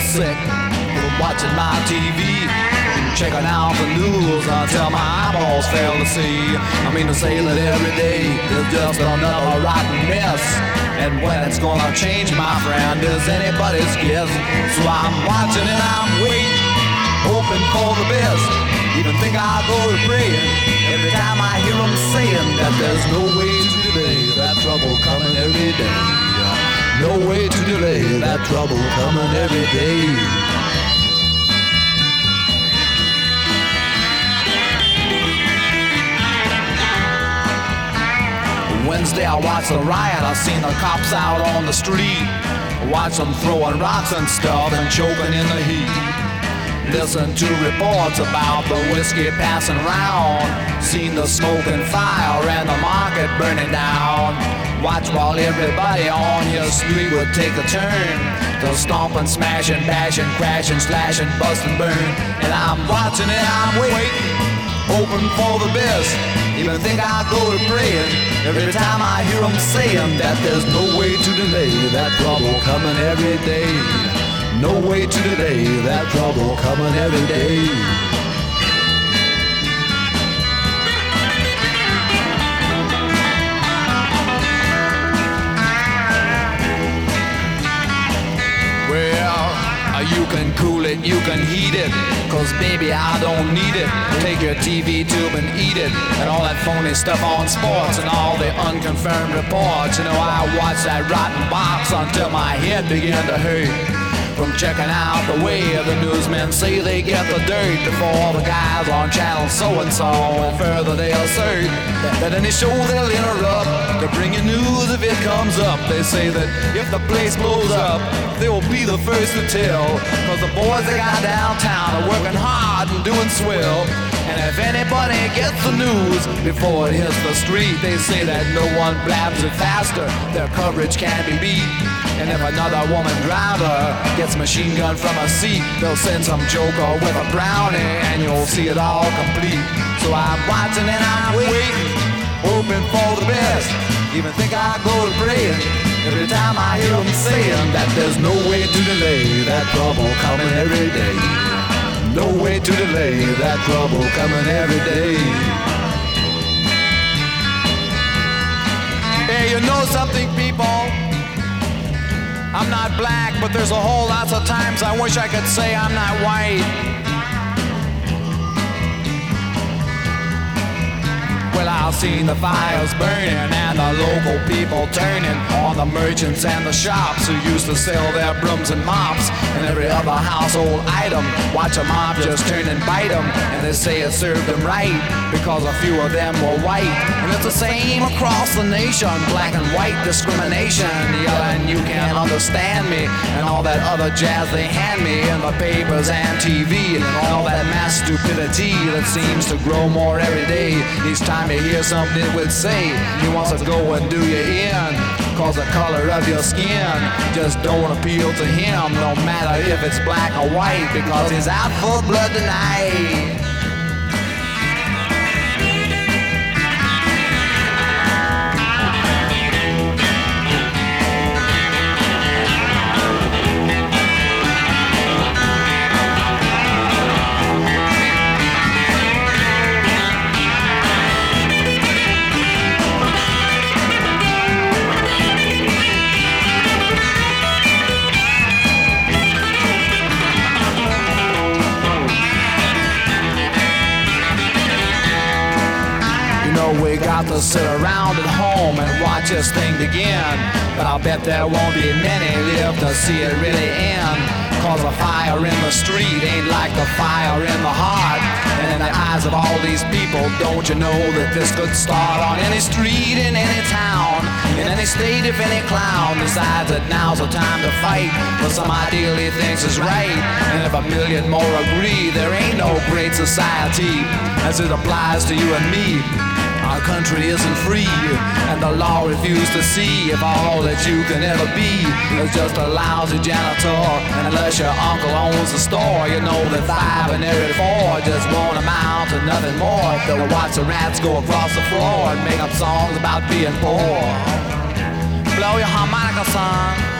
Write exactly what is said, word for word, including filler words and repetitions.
sick from watching my T V, checking out the news until my eyeballs fail to see. I mean to say that every day is just another rotten mess, and when it's gonna change, my friend, is anybody's guess. So I'm watching and I'm waiting, hoping for the best. Even think I'll go to praying every time I hear them saying that there's no way to delay that trouble coming every day. No way to delay that trouble coming every day. Wednesday I watched the riot, I seen the cops out on the street. Watch them throwing rocks and stuff and choking in the heat. Listen to reports about the whiskey passing round. Seen the smoke and fire and the market burning down. Watch while everybody on your street would take a turn to stomp and smash and bash and crash and slash and bust and burn. And I'm watching and I'm waiting, hoping for the best. Even think I'll go to praying every time I hear them saying that there's no way to delay that trouble coming every day. No way to delay that trouble coming every day. Well, you can cool it, you can heat it, cause baby I don't need it. Take your T V tube and eat it, and all that phony stuff on sports and all the unconfirmed reports. You know, I watched that rotten box until my head began to hurt from checking out the way the newsmen say they get the dirt before the guys on channel so-and-so. And further they assert that any show they'll interrupt to bring you news if it comes up. They say that if the place blows up, they will be the first to tell, cause the boys they got downtown are working hard and doing swell. And if anybody gets the news before it hits the street, they say that no one blabs it faster, their coverage can't be beat. And if another woman driver gets machine gun from a seat, they'll send some joker with a brownie and you'll see it all complete. So I'm watching and I'm waiting, hoping for the best. Even think I'll go to praying every time I hear them saying that there's no way to delay that trouble coming every day. No way to delay that trouble coming every day. Hey, you know something, people? I'm not black, but there's a whole lot of times I wish I could say I'm not white. Well, I've seen the fires burning and the local people turning on the merchants and the shops who used to sell their brooms and mops and every other household item. Watch a mob just turn and bite them, and they say it served them right because a few of them were white. And it's the same across the nation, black and white discrimination, yelling you can't understand me and all that other jazz they hand me in the papers and T V, and all that mass stupidity that seems to grow more every day. Each time you hear something it would say, he wants to go and do you in, cause the color of your skin just don't appeal to him, no matter if it's black or white, because he's out for blood tonight. We got to sit around at home and watch this thing begin, but I'll bet there won't be many live to see it really end, cause the fire in the street ain't like the fire in the heart. And in the eyes of all these people, don't you know that this could start on any street in any town, in any state if any clown decides that now's the time to fight for some ideal he thinks is right. And if a million more agree, there ain't no great society as it applies to you and me. Our country isn't free, and the law refused to see if all that you can ever be is just a lousy janitor. And unless your uncle owns the store, you know that five and every four just won't amount to nothing more. They'll watch the rats go across the floor and make up songs about being poor. Blow your harmonica, son.